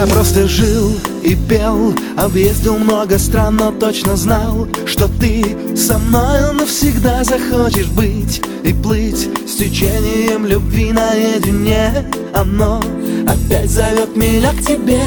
Я просто жил и пел, объездил много стран, но точно знал, что ты со мною навсегда захочешь быть и плыть с течением любви наедине. Оно опять зовет меня к тебе.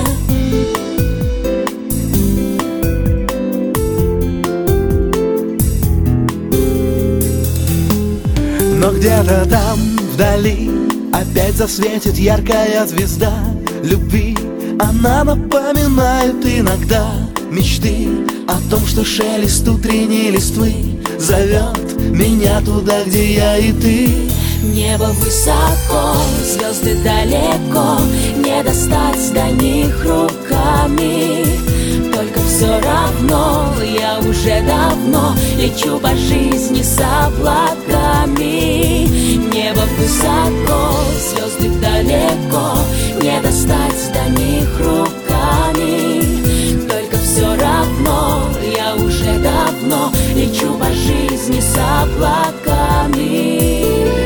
Но где-то там, вдали, опять засветит яркая звезда любви. Она напоминает иногда мечты о том, что шелест утренней листвы зовет меня туда, где я и ты. Небо высоко, звезды далеко, не достать до них руками. Только все равно я уже давно лечу по жизни с облаками. Небо высоко, звезды далеко, не достать до них руками. Только все равно я уже давно лечу по жизни с облаками.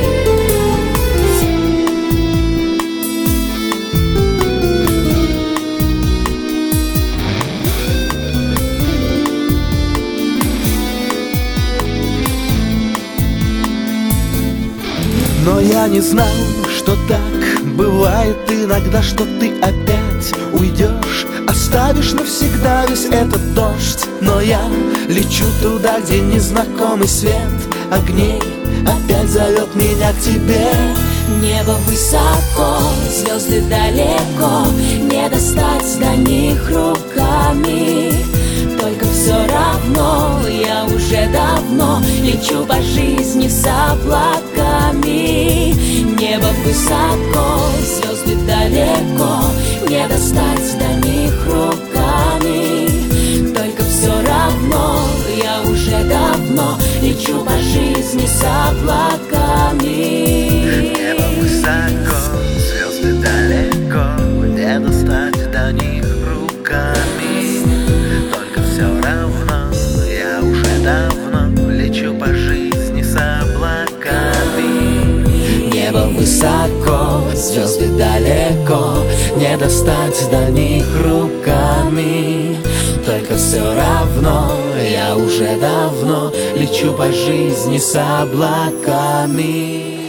Но я не знал, что так бывает иногда, что ты опять уйдешь, оставишь навсегда весь этот дождь. Но я лечу туда, где незнакомый свет огней опять зовет меня к тебе. Небо высоко, звезды далеко, не достать до них руками. Только все равно я уже давно лечу по жизни с облаками. Небо высоко, звезды далеко, не достать до них руками. Только все равно я уже давно лечу по жизни с облаками. Небо высоко, звезды далеко, не достать до них руками. Только все равно я уже давно лечу по жизни с облаками. Небо высоко, звезды далеко, не достать до них руками. Только все равно я уже давно лечу по жизни с облаками.